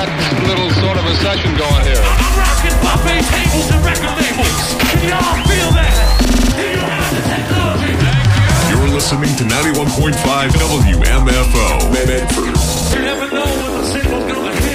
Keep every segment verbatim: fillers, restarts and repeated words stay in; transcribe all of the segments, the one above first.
got a little sort of a session going here. I'm rocking buffet tables and record labels. Can y'all feel that? Do you have the technology? You're listening to ninety-one point five W M F O. Medford. You never know when the signal's gonna hit.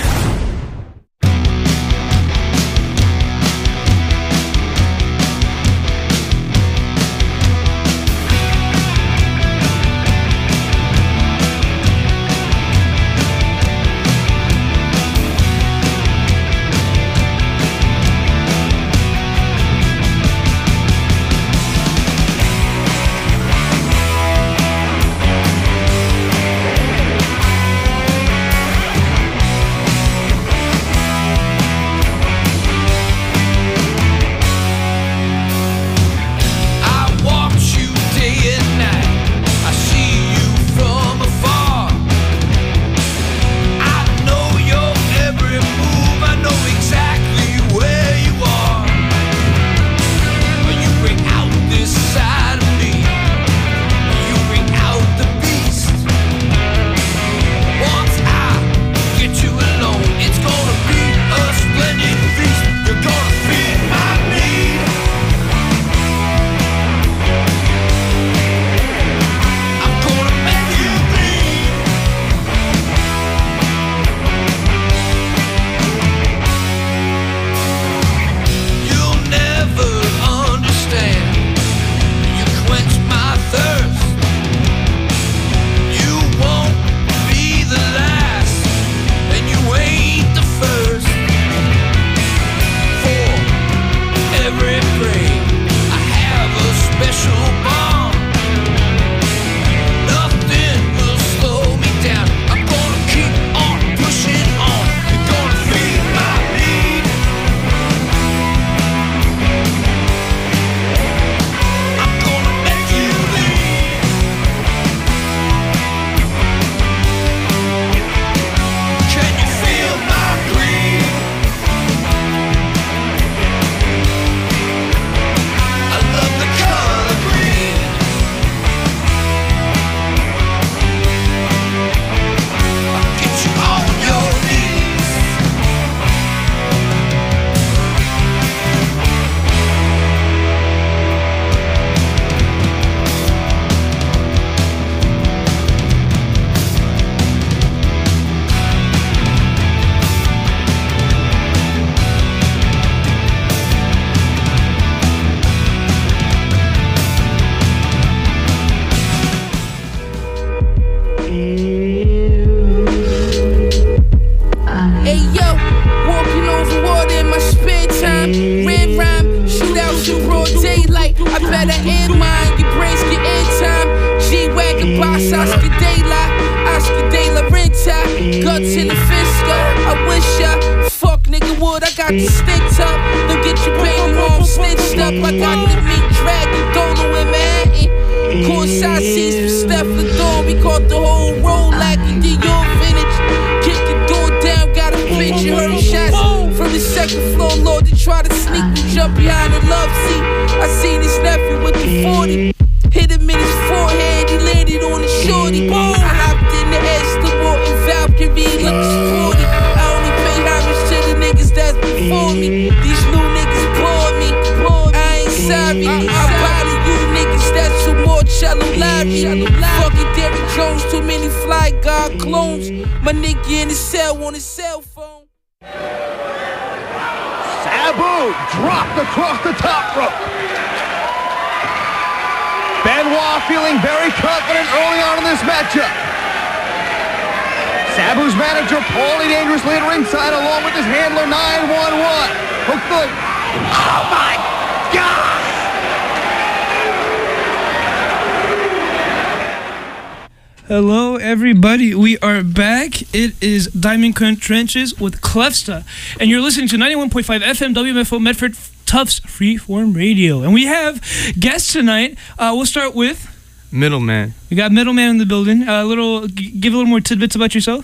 Hello, everybody. We are back. It is Diamond Trenches with Clefsta, and you're listening to ninety-one point five F M W M F O Medford Tufts Freeform Radio. And we have guests tonight. Uh, we'll start with Middleman. We got Middleman in the building. A uh, little, g- give a little more tidbits about yourself.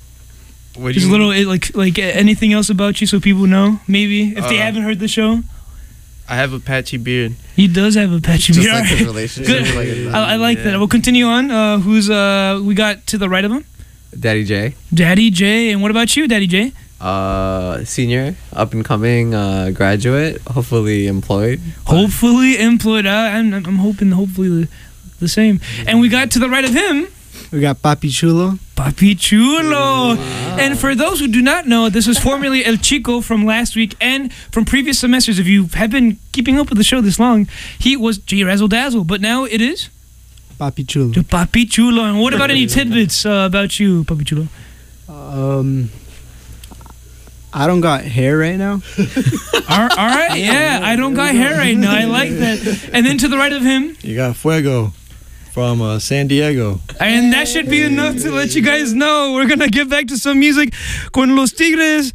What Just a little, it, like, like anything else about you, so people know. Maybe if uh, they haven't heard the show. I have a patchy beard. He does have a patchy Just beard. like his relationship. Good. Like I, I like yeah. that. We'll continue on. Uh, who's uh? We got to the right of him. Daddy J. Daddy J. And what about you, Daddy J? Uh, senior, up and coming, uh, graduate, hopefully employed. Hopefully employed. Uh, I'm, I'm hoping hopefully the, the same. And we got to the right of him, We got Papi Chulo. Papi Chulo. And for those who do not know, this is formerly El Chico from last week and from previous semesters. If you have been keeping up with the show this long, he was J Razzle Dazzle, but now it is Papi Chulo. to Papi Chulo. And what about any tidbits uh, about you, Papi Chulo? Um, I don't got hair right now. all, all right, yeah, I don't got hair right now. I like that. And then to the right of him, You got Fuego from uh, San Diego. and that should be enough to let you guys know we're gonna get back to some music con Los Tigres.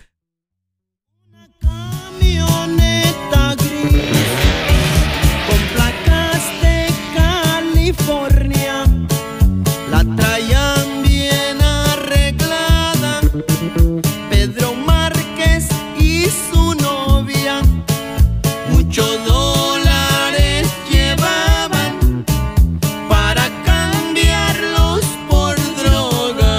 Camioneta gris con placas de California, la traían bien arreglada Pedro Márquez y su novia, muchos dólares llevaban para cambiarlos por droga.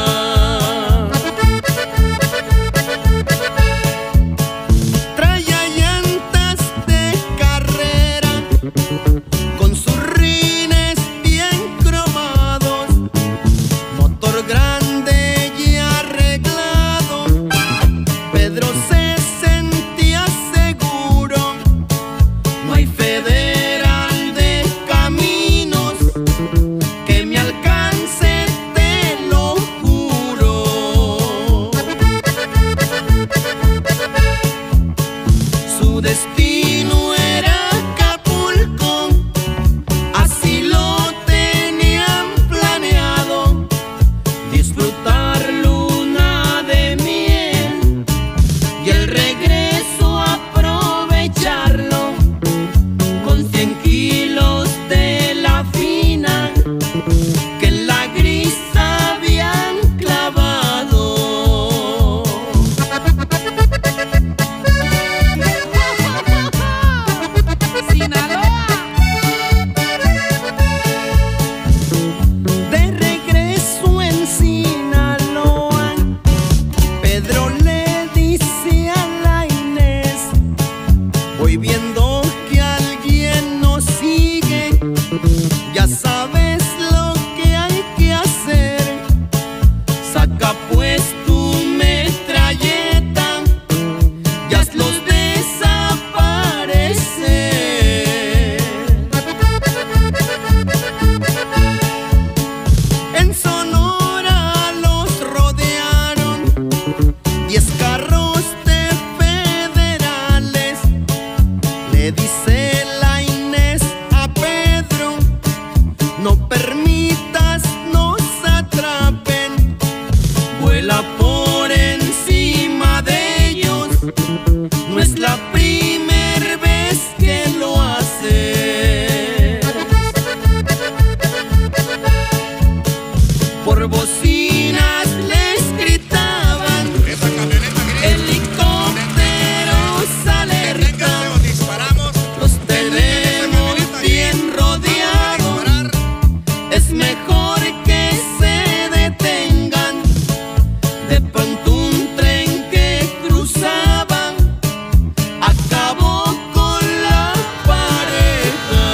Traía llantas de carrera con sus rines bien cromados, motor grande y arreglado. Pedro se sentía seguro, no hay federal de caminos que me alcance, te lo juro. Su destino era Acapulco, así lo tenían planeado, disfrutar luna de miel y el regreso aprovecharlo con cien kilos de la fina que en la gris habían clavado. De regreso en Sinaloa, Pedro le dice a la Inés: voy viendo que alguien nos sigue, ya sabes lo que hay que hacer. Saca pues tu metralleta y hazlos desaparecer. En Sonora los rodearon diez carros de federales. Le dice la Inés a Pedro: no permitas nos atrapen, vuela por encima de ellos, no es la primer vez que lo hace. Por bocinas les gritaban: helicópteros alerta, los tenemos bien rodeados, es mejor que se detengan. De pronto un tren que cruzaba acabó con la pareja.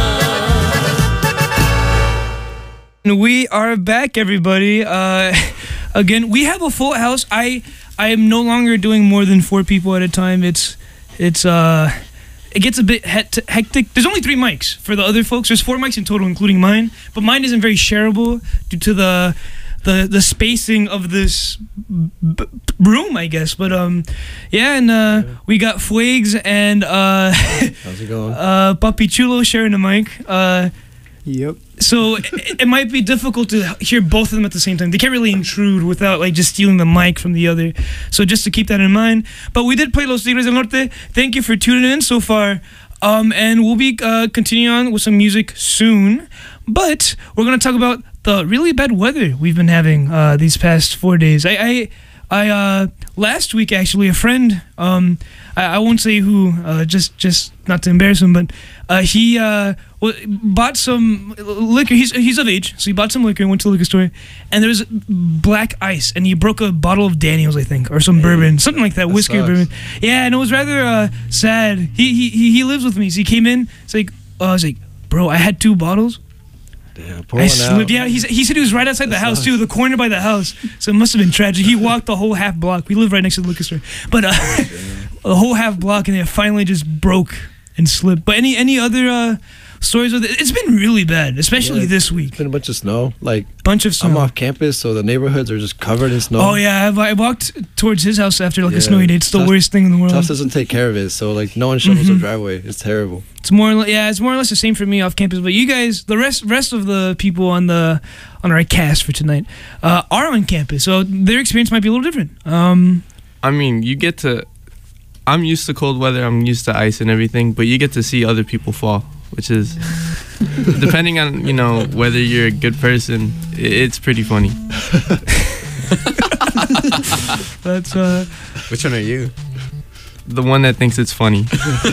We are back, everybody. Uh, again, we have a full house. I I am no longer doing more than four people at a time. It's it's uh it gets a bit het- hectic. There's only three mics for the other folks. There's four mics in total, including mine. But mine isn't very shareable due to the the the spacing of this b- b- room, I guess. But um, yeah, and uh, we got Fuegs and uh, How's it going? uh, Papi Chulo sharing the mic. Uh. Yep. So it, it might be difficult to hear both of them at the same time. They can't really intrude without like just stealing the mic from the other. So just to keep that in mind. But we did play Los Tigres del Norte. Thank you for tuning in so far. Um, and we'll be uh, continuing on with some music soon. But we're gonna talk about the really bad weather we've been having uh, these past four days. I, I I uh, last week actually a friend. Um, I, I won't say who. Uh, just just not to embarrass him, but uh, he uh, well, bought some liquor. He's he's of age, so he bought some liquor and went to the liquor store, and there was black ice, and he broke a bottle of Daniels, I think, or some bourbon, something like that, that whiskey or sucks. bourbon. Yeah, and it was rather uh, sad. He he he he lives with me, so he came in. It's like uh, I was like, bro, I had two bottles. Damn, pour I one slipped. out. Yeah, he, he said he was right outside the That house sucks. too, the corner by the house. So it must have been tragic. He walked the whole half block. We live right next to the liquor store, but uh, the whole half block, and it finally just broke and slipped. But any any other uh, stories with it? It's been really bad, especially Yeah, this It's week. been a bunch of snow. Like, Bunch of snow. I'm off campus, so the neighborhoods are just covered in snow. Oh yeah, I, I walked towards his house after like Yeah. a snowy day. It's the Tufts- worst thing in the world. Tufts doesn't take care of it, so like no one shovels Mhm. the driveway. It's terrible. It's more, or le- yeah, it's more or less the same for me off campus. But you guys, the rest, rest of the people on the on our cast for tonight, uh, are on campus, so their experience might be a little different. Um, I mean, you get to. I'm used to cold weather. I'm used to ice and everything, but you get to see other people fall, which is, depending on you know whether you're a good person, i- it's pretty funny. that's uh, Which one are you? The one that thinks it's funny.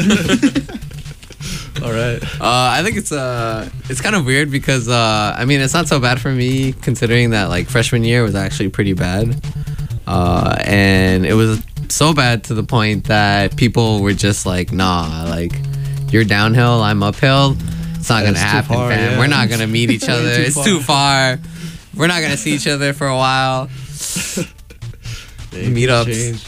All right. Uh, I think it's uh, it's kind of weird because uh, I mean, it's not so bad for me considering that like freshman year was actually pretty bad, uh, and it was so bad to the point that people were just like, nah, like you're downhill, I'm uphill. It's not gonna It's too happen, far, fam. yeah. We're not gonna meet each other. Too It's far. too far. We're not gonna see each other for a while. Things Meetups. change.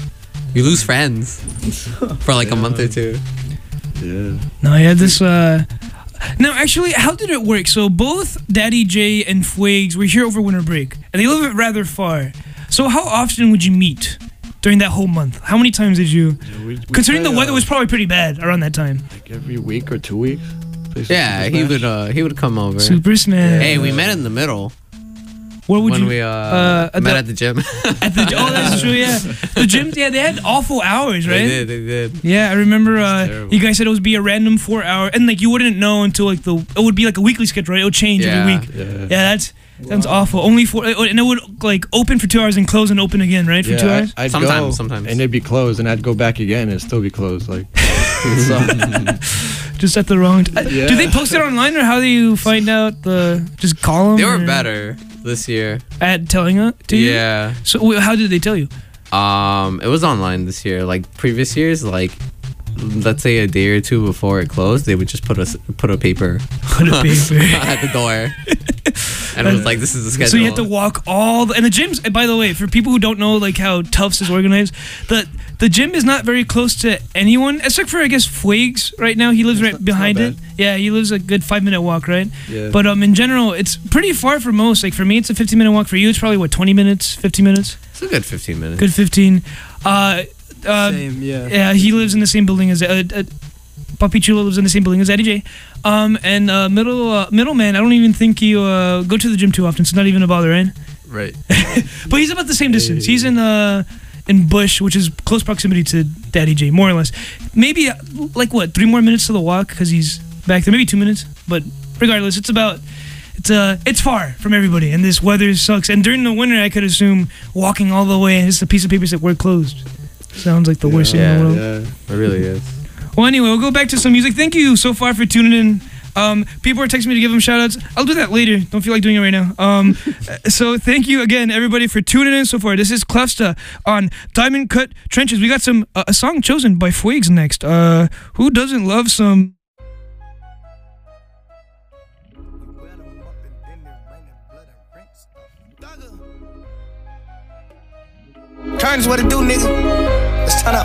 You lose friends for like a month or two. Yeah. no, I had this. Uh, now, actually, how did it work? So both Daddy J and Fuegs were here over winter break, and they live rather far. So how often would you meet during that whole month? How many times did you? Yeah, we- we Considering the play, weather uh, was probably pretty bad around that time. like every week or two weeks. Play some Yeah, Super he Smash. would uh, he would come over. Super Smash. Hey, we met in the middle What would when you? we uh, uh, at met the- at the gym. At the, oh, that's true. Yeah, the gyms. Yeah, they had awful hours, right? They did, they did. Yeah, I remember uh, terrible. you guys said it would be a random four hour, and like you wouldn't know until like the it would be like a weekly schedule, right? It would change Yeah. every week. Yeah. Yeah, that's sounds awful. Only four, and it would like open for two hours and close and open again, right? For Yeah, two I- hours. I'd Sometimes, go, sometimes. and it'd be closed, and I'd go back again, and it'd still be closed. Like, it sucked. Just at the wrong. T- uh, Yeah. Do they post it online, or how do you find out the? Just call them. They were or- better this year. at telling it to you. Yeah. So wh- how did they tell you? Um, it was online this year. Like previous years, like let's say a day or two before it closed, they would just put a s- put a paper Put a paper. at the door, and it was like, "This is the schedule." So you have to walk all the and the gyms. And by the way, for people who don't know like how Tufts is organized, the the gym is not very close to anyone except for I guess Fuegs right now. He lives It's right not- it's behind not it. Yeah, he lives a good five minute walk, right? Yeah. But um, in general, it's pretty far for most. Like for me, it's a fifteen minute walk. For you, it's probably what twenty minutes, fifteen minutes. It's a good fifteen minutes. Good fifteen. Uh, uh, Same, yeah. yeah, he lives in the same building as uh, uh, Papi Chulo lives in the same building as Eddie J. Um, and uh, middle uh, middleman, I don't even think you uh, go to the gym too often. So it's not even a bother, right? Right. But he's about the same distance. He's in uh in Bush, which is close proximity to Daddy J, more or less. Maybe uh, like what three more minutes to the walk because he's back there. Maybe two minutes, but regardless, it's about. It's uh, it's far from everybody, and this weather sucks. And during the winter, I could assume walking all the way, and it's a piece of paper that we're closed. Sounds like the worst thing in the world. Yeah. It really is. Well, anyway, we'll go back to some music. Thank you so far for tuning in. Um, people are texting me to give them shout outs. I'll do that later. Don't feel like doing it right now. Um, so thank you again, everybody, for tuning in so far. This is Clefsta on Diamond Cut Trenches. We got some uh, a song chosen by Fuegs next. Uh, who doesn't love some... Turns what it do, nigga. Let's turn up.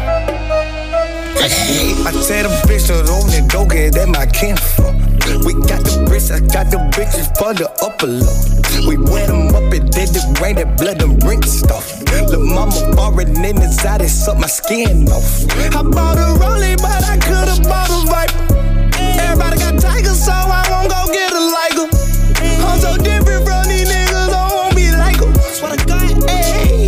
I tell the bitch to open the door, get that my kin for. We got the bricks, I got the bitches for the upper low. We wet them up and did the rain, that blood and rink stuff. Lil' mama foreign in the side, it suck my skin off. I bought a Rollie, but I could've bought a Viper. Everybody got Tigers, so I won't go get a Liger. I'm so different from these niggas, I won't be like them. Swear to God, ayy.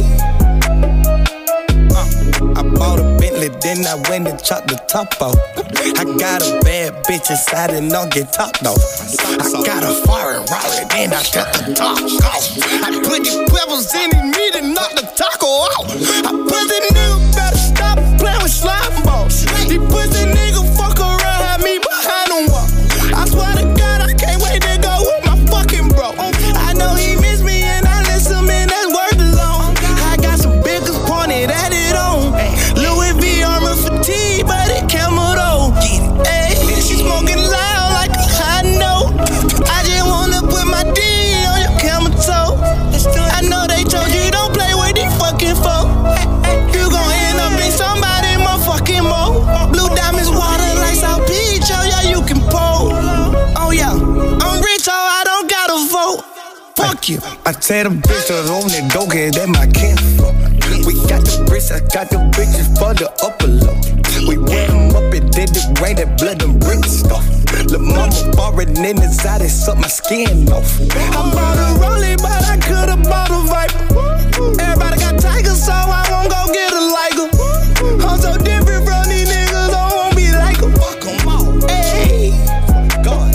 I bought a Bentley, then I went and chopped the top off. I got a bad bitch inside and don't get topped off. I got a foreign Raleigh, then I got the top off. I put the pebbles in his meat and knock the top taco out. I pussy nigga better stop playing with slime balls. These pussy nigga fuck around, have me behind them wall. I swear to God, I can't wait to go with my fucking bro. I know he miss me and I listen, man, that's worth alone. I got some biggest pointed at it on. Louis V armor fatigue, but it camel though. Hey, she smoking loud like a high note. I just wanna put my D on your camel toe. I know they told you don't play with these fucking folk. You gon' end up in somebody motherfucking mo. Blue diamonds, water like South Beach, oh yeah, you can pole. Oh yeah, I'm rich, oh I don't gotta vote. Fuck you. I tell them bitches on the door, get that my kinfolk. We got the bricks, I got the bitches for the upper low. We wet them up and did the rain, that blood and brick stuff. Lil' mama foreign in the side, it suck my skin off. I bought a Rollie, but I could've bought a Viper. Everybody got Tigers, so I won't go get a Liger. I'm so different from these niggas, I won't be like them. Fuck them all. Hey, God.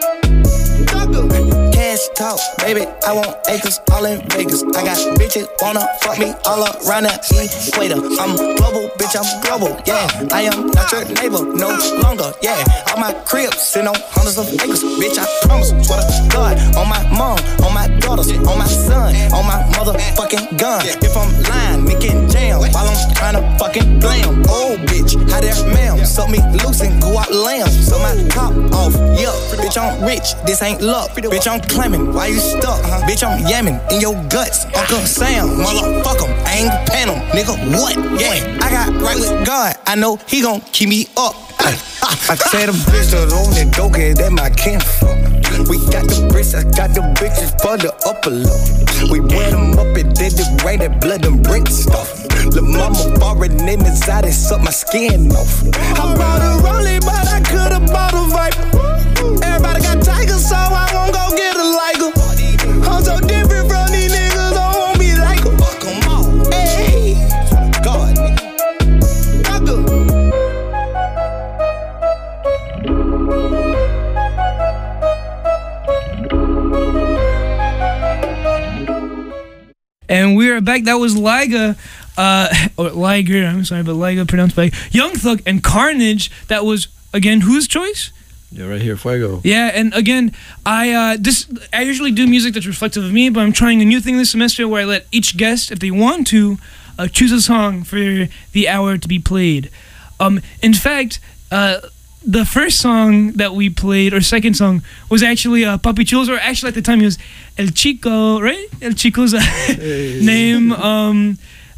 Cash talk, baby, I want acres all in Vegas. I got bitches wanna fuck me all around the equator. I'm global, bitch, I'm global, yeah. I am not your neighbor, no longer, yeah. All my cribs sitting on hundreds of acres, bitch, I promise. Swear to God, on my mom, on my daughters, on my son, on my motherfucking gun. If I'm lying, making jam while I'm trying to fucking blame. Oh, bitch, how that ma'am? Suck me loose and go out lamb. So my top off, yeah. Bitch, I'm rich, this ain't luck. Bitch, I'm claiming, why you stuck? Uh-huh. Bitch, I'm yamming in your guts. Uncle Sam, motherfucker, I ain't pan him, nigga, what? Yeah, I got right with God, I know he gon' keep me up. I tell them bitches on the door, get that my kinfolk. We got the bricks, I got the bitches for the upper low. We wet them up and did the rain, that blood and brick stuff. Lil' mama foreign in the side, it suck my skin off. I bought a Rollie, but I could've bought a Viper. Everybody got Tigers, so I won't go get a Liger. I'm so different from these niggas, I won't be like them. Fuck them all. Hey, God, nigga. And we are back. That was Liga, uh, or Liger, I'm sorry, but Liga pronounced by Young Thug and Carnage. That was, again, whose choice? Yeah, right here, Fuego. Yeah, and again, I uh, this I usually do music that's reflective of me, but I'm trying a new thing this semester where I let each guest, if they want to, uh, choose a song for the hour to be played. Um, in fact, uh, the first song that we played, or second song, was actually uh, Papi Chulo's, or actually at the time it was El Chico, right? El Chico's uh, hey. name. Um,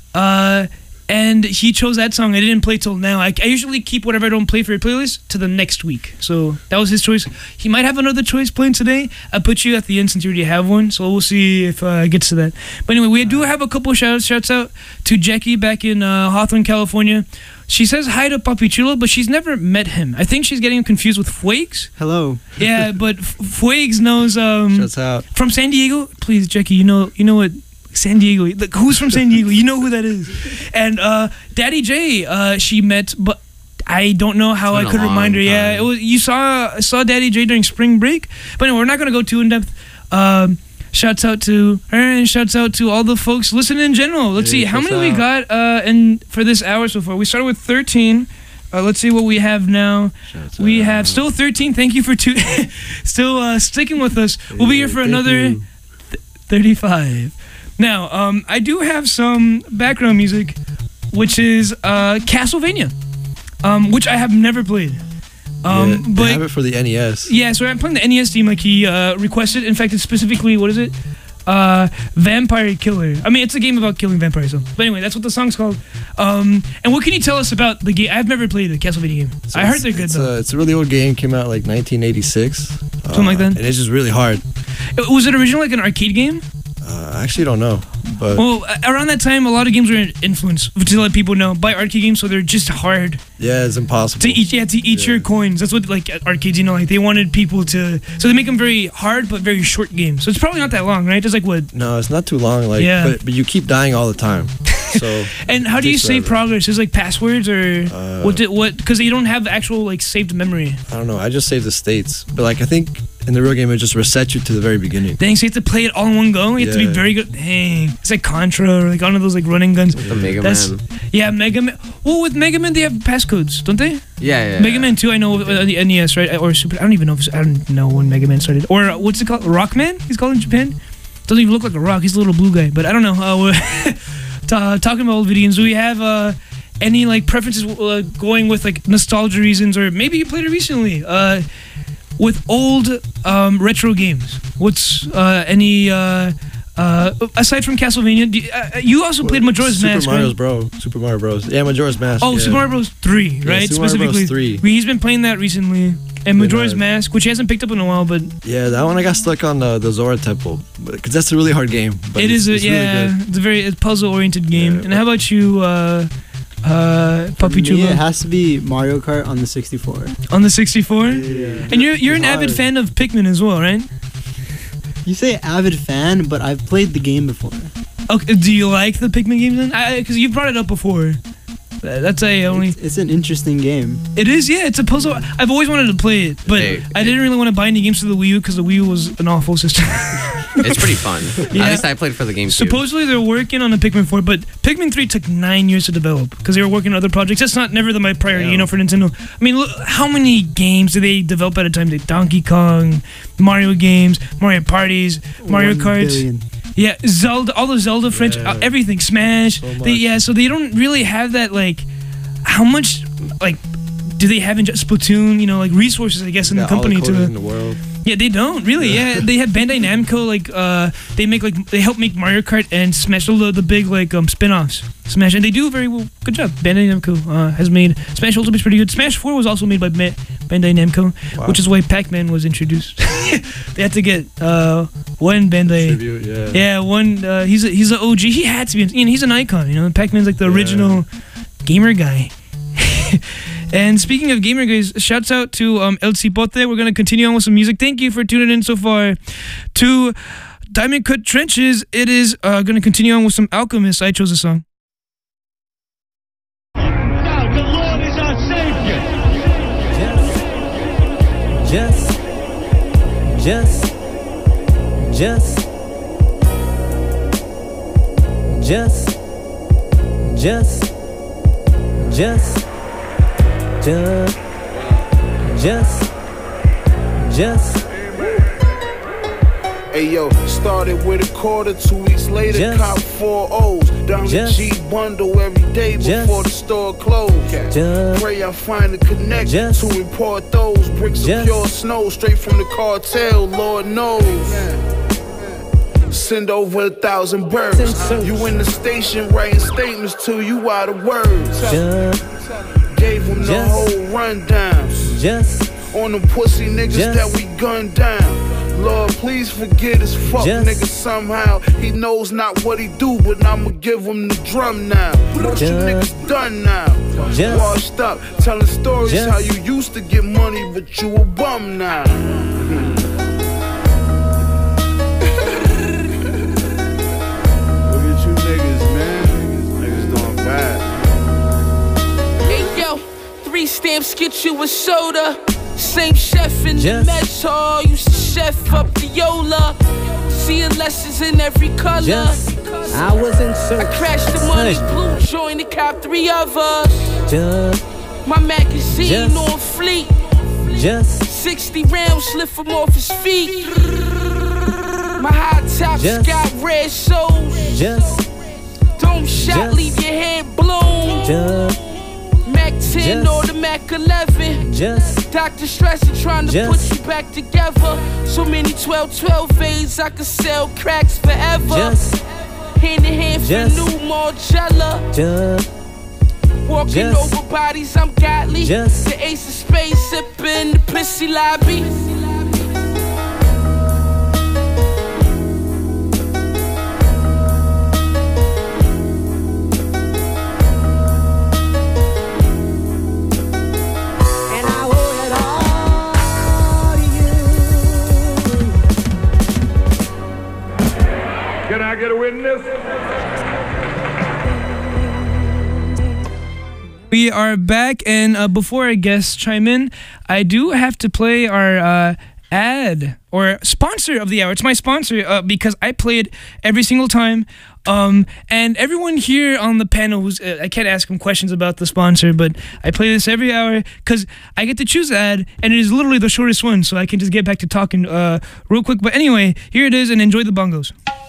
uh, and he chose that song. I didn't play till now. I, I usually keep whatever I don't play for a playlist to the next week. So that was his choice. He might have another choice playing today. I put you at the end since you already have one. So we'll see if uh, it gets to that. But anyway, we do have a couple shouts. Shouts out to Jackie back in uh, Hawthorne, California. She says hi to Papi Chulo, but she's never met him. I think she's getting him confused with Fuegs. Hello. Yeah, but F- Fuegs knows. Um, Shouts out. From San Diego. Please, Jackie, you know, you know what. San Diego. Like, who's from San Diego? You know who that is. And uh, Daddy J, uh, she met, but I don't know how I could remind her. Time. Yeah, it was. You saw saw Daddy J during spring break. But anyway, we're not gonna go too in depth. Um, shouts out to her and shouts out to all the folks listening in general. Let's hey, see how many out. we got uh, in for this hour so far. We started with thirteen. Uh, let's see what we have now. Shouts we out. have still thirteen. Thank you for two. still uh, sticking with us. Hey, we'll be here for another th- thirty-five. Now, um, I do have some background music, which is uh, Castlevania, um, which I have never played. Um, yeah, but they have it for the N E S. Yeah, so I'm playing the N E S theme like he uh, requested. In fact, it's specifically, what is it? Uh, Vampire Killer. I mean, it's a game about killing vampires. So. But anyway, that's what the song's called. Um, and what can you tell us about the game? I've never played a Castlevania game. So I heard they're good, it's though. A, it's a really old game. Came out like nineteen eighty-six. Something uh, like that? And it's just really hard. Was it originally like an arcade game? Uh, I actually don't know. But well, around that time, a lot of games were influenced, to let people know, by arcade games, so they're just hard. Yeah, it's impossible. To eat, yeah, to eat yeah. your coins. That's what, like, arcades, you know, like, they wanted people to... So they make them very hard, but very short games. So it's probably not that long, right? It's like, what? No, it's not too long, like, yeah. but, but you keep dying all the time. So And how do you takes save forever. progress? Is it like passwords or Uh, what? Did, what? Because you don't have actual like saved memory. I don't know. I just saved the states, but like I think in the real game it just resets you to the very beginning. Dang, so you have to play it all in one go. You have to be Yeah. very good. Dang, it's like Contra or like one of those like running guns. The Mega That's- Man. Yeah, Mega Man. Well, with Mega Man they have passcodes, don't they? Yeah, yeah. Mega Man two, I know uh, the N E S, right? Or Super. I don't even know. If it's, I don't know when Mega Man started. Or uh, what's it called? Rockman? He's called in Japan. Doesn't even look like a rock. He's a little blue guy. But I don't know. Uh, we're ta- talking about old video games. Do we have uh, any like preferences uh, going with like nostalgia reasons, or maybe you played it recently? Uh, with old um, retro games, what's uh, any uh, uh, aside from Castlevania? Do you, uh, you also played Majora's Super Mask, Mario's right? Bro. Super Mario Bros. Yeah, Majora's Mask. Oh, yeah. Super Mario Bros. three, Yeah, right? Super Mario Bros. Specifically, three. he's been playing that recently. And Then, Majora's uh, Mask, which he hasn't picked up in a while, but Yeah, that one I got stuck on the, the Zora Temple because that's a really hard game. But it it's, is a it's yeah, really good. it's a very puzzle-oriented game. Yeah, and how about you, uh, uh, Papi Me, Chulo? it has to be Mario Kart on the sixty-four. On the sixty-four? Yeah. And you're you're an It's avid hard. fan of Pikmin as well, right? You say avid fan, but I've played the game before. Okay, do you like the Pikmin games then? Because you brought it up before. Uh, That's a only. It's, it's an interesting game. It is, yeah. It's a puzzle. I've always wanted to play it, but Hey, I didn't really want to buy any games for the Wii U because the Wii U was an awful system. It's pretty fun. Yeah. At least I played for the GameCube. Supposedly they're working on a Pikmin four, but Pikmin three took nine years to develop because they were working on other projects. That's not never the my priority, you know, for Nintendo. I mean, look, how many games do they develop at a time? They Donkey Kong, Mario games, Mario Parties, Mario One Karts. billion. Yeah, Zelda, all the Zelda French, Yeah. uh, everything, Smash. So they, much. yeah, so they don't really have that like. How much like do they have in just Splatoon? You know, like resources, I guess, in Got the all company coders to. in the world. Yeah, they don't really. Yeah, they have Bandai Namco. Like, uh, they make like they help make Mario Kart and Smash, all the, the big like um spin-offs. Smash, and they do a very well, good job. Bandai Namco uh, has made Smash Ultimate's pretty good. Smash four was also made by Ma- Bandai Namco, Wow. which is why Pac-Man was introduced. They had to get uh one Bandai. Tribute, yeah. Yeah, one. Uh, he's a, he's an O G. He had to be. You know, he's an icon. You know, Pac-Man's like the Yeah. original gamer guy. And speaking of gamer guys, shouts out to um, El Cipote. We're going to continue on with some music. Thank you for tuning in so far to Diamond Cut Trenches. It is uh, going to continue on with some Alchemist. I chose a song. Now, the Lord is our Savior. Just, just, just, just, just, just, just, just, just. Hey yo, started with a quarter, two weeks later, Just- cop four O's. Down the Just- G bundle every day before Just- the store closed. Just- Pray I find a connection Just- to import those bricks of Just- pure snow straight from the cartel, Lord knows. Send over a thousand birds. You in the station writing statements to you out of words. Just, Gave him the Just- whole rundown. just, On them pussy niggas Just- that we gunned down. Lord, please forget his fuck Just- nigga somehow. He knows not what he do, but I'ma give him the drum now. Most you Just- niggas done now. Just- Washed up, telling stories Just- how you used to get money, but you a bum now. Look at you niggas, man. Niggas doing bad. Hey yo, three stamps get you a soda. Same chef in Just- the mess hall used to chef up the Yola. Seeing lessons in every color. just. I was in I search. crashed the money Hey. blue joint and cop three of us. Just, My magazine Just- on fleet. just, sixty rounds slip from off his feet. My high tops Just- got red soles. just, Dome shot, Just- leave your head blown. just, Mac ten Just- or the Mac eleven. just, Doctor stressing, trying to Just- put you back together. So many twelve twelve A's, I could sell cracks forever. just, Hand in hand for Just- new Margiela. just, Walking Just- over bodies, I'm godly. Just- The ace of spades sipping the pissy lobby. and I owe it all to you. Can I get a witness? We are back, and uh, before our guests chime in, I do have to play our uh, ad or sponsor of the hour. It's my sponsor uh, because I play it every single time. Um, and everyone here on the panel, who's, uh, I can't ask them questions about the sponsor, but I play this every hour because I get to choose the ad, and it is literally the shortest one, so I can just get back to talking uh, real quick. But anyway, here it is, and enjoy the bongos.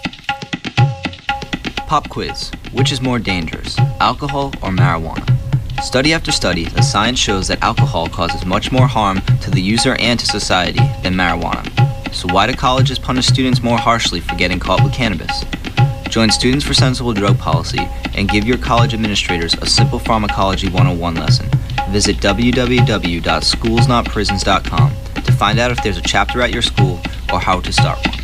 Pop quiz. Which is more dangerous, alcohol or marijuana? Study after study, the science shows that alcohol causes much more harm to the user and to society than marijuana. So why do colleges punish students more harshly for getting caught with cannabis? Join Students for Sensible Drug Policy and give your college administrators a simple pharmacology one oh one lesson. Visit w w w dot schools not prisons dot com to find out if there's a chapter at your school or how to start one.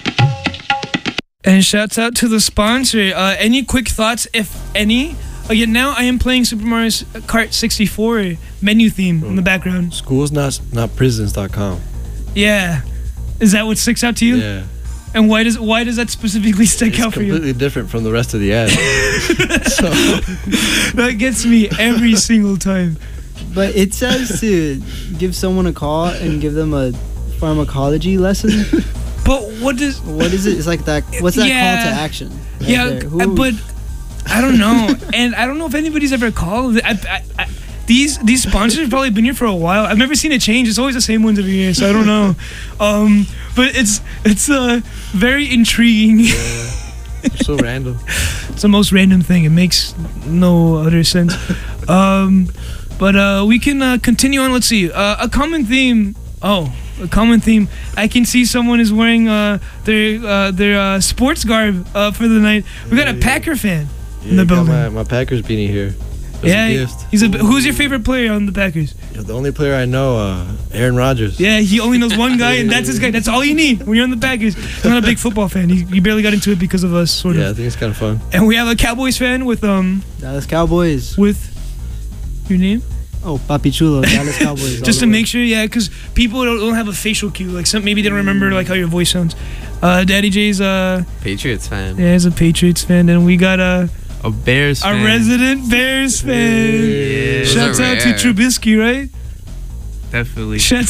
And shouts out to the sponsor. Uh, any quick thoughts, if any? Again, now I am playing Super Mario Kart sixty-four menu theme in the background. Schools not not prisons dot com. Yeah. Is that what sticks out to you? Yeah. And why does why does that specifically stick It's out for you? completely different from the rest of the ad. So that gets me every single time. But it says to give someone a call and give them a pharmacology lesson. But what does what is it? It's like that. What's that Yeah. call to action? right yeah, there? uh, Who- but I don't know, and I don't know if anybody's ever called. I, I, I, these these sponsors have probably been here for a while. I've never seen it change. It's always the same ones every year, so I don't know. Um, but it's it's uh, very intriguing. yeah. So random. It's the most random thing. It makes no other sense. Um, but uh, we can uh, continue on. Let's see. Uh, a common theme. Oh, a common theme. I can see someone is wearing uh, their uh, their uh, sports garb uh, for the night. We got a Packer fan Yeah, in the got building. my, my Packers beanie here. As yeah, a gift. he's a. Who's your favorite player on the Packers? Yeah, the only player I know, uh, Aaron Rodgers. Yeah, he only knows one guy, and that's his guy. That's all you need when you're on the Packers. He's not a big football fan. He, he barely got into it because of us, sort Yeah, I of. think it's kind of fun. And we have a Cowboys fan with um Dallas Cowboys. with your name. Oh, Papi Chulo, Dallas Cowboys. Just to make sure, yeah, because people don't, don't have a facial cue. Like some, maybe they don't remember like how your voice sounds. Uh, Daddy J's uh, Patriots fan. yeah, he's a Patriots fan, and we got a A Bears a fan. resident Bears fan. Yeah. Shouts Those are out to rare. Trubisky, right? Definitely. Shouts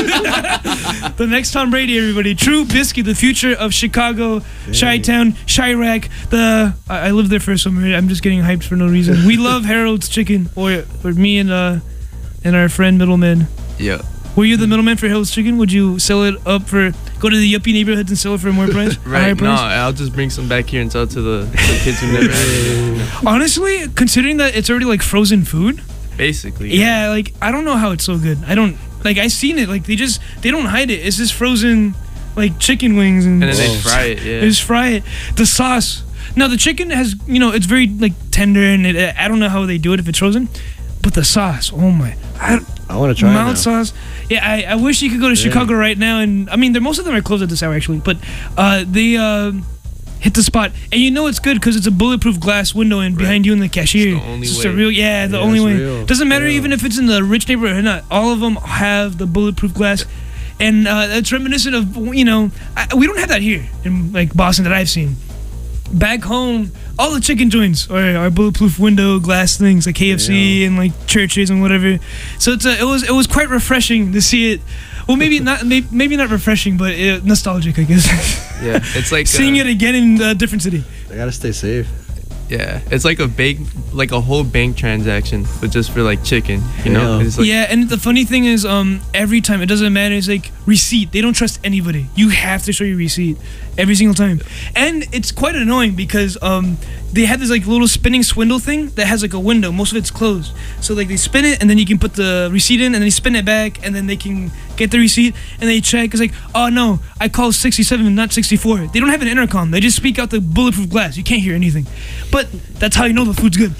the next Tom Brady, everybody. Trubisky, the future of Chicago, Chi-Town, Chirac. The I, I lived there for summer. I'm just getting hyped for no reason. We love Harold's Chicken, or or me and uh and our friend Middleman. Yeah. Were you the middleman for Harold's Chicken? Would you sell it up for go to the yuppie neighborhoods and sell it for more price? a higher Right. No, price? I'll just bring some back here and sell it to the, the kids who never had it. Honestly, considering that it's already like frozen food. Basically. Yeah, like I don't know how it's so good. I don't like I seen it. Like they just they don't hide it. It's just frozen like chicken wings and, And then they fry it, yeah. They just fry it. The sauce. Now the chicken has you know it's very like tender and it, I don't know how they do it if it's frozen, but the sauce. Oh my. I, I want to try it Mount now. sauce. Yeah, I, I wish you could go to Yeah. Chicago right now and I mean, they're most of them are closed at this hour actually, but uh, they uh, hit the spot and you know it's good because it's a bulletproof glass window and behind you in the cashier. It's the only just way. a real yeah, the Yeah, only it's way. real. Doesn't matter Yeah. even if it's in the rich neighborhood or not. All of them have the bulletproof glass. And uh, it's reminiscent of you know I, we don't have that here in like Boston that I've seen. Back home, all the chicken joints are, are bulletproof window glass things like K F C Yeah. and like churches and whatever. So it's a, it was it was quite refreshing to see it. Well, maybe not maybe, maybe not refreshing, but uh, nostalgic, I guess. Yeah. It's like Seeing uh, it again in a different city. I gotta stay safe. Yeah. It's like a bank, like a whole bank transaction, but just for like chicken. You know. Yeah. It's like, Yeah, and the funny thing is, um, every time it doesn't matter. It's like receipt. They don't trust anybody. You have to show your receipt every single time, and it's quite annoying because um, they have this like little spinning swindle thing that has like a window. Most of it's closed, so like they spin it and then you can put the receipt in, and then they spin it back, and then they can get the receipt and they check. It's like, oh no, I called sixty-seven, not sixty-four. They don't have an intercom. They just speak out the bulletproof glass. You can't hear anything, but that's how you know the food's good.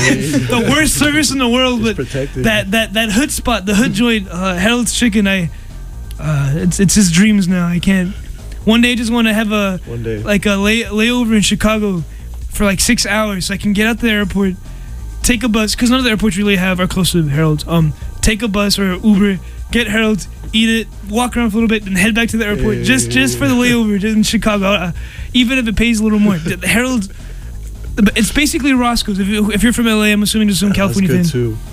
The worst service in the world, but protected. that that that hood spot, the hood joint, uh, Harold's Chicken. I, uh, it's it's his dreams now. I can't. One day I just want to have a One day. like a lay layover in Chicago for like six hours, so I can get out to the airport, take a bus, because none of the airports really have are close to Harold's. Um, take a bus or Uber, get Harold's, eat it, walk around for a little bit, and head back to the airport just just for the layover just in Chicago. Uh, even if it pays a little more, the, the Harold's. It's basically Roscoe's. If, you, if you're from L A, I'm assuming there's some That's California good fans. too.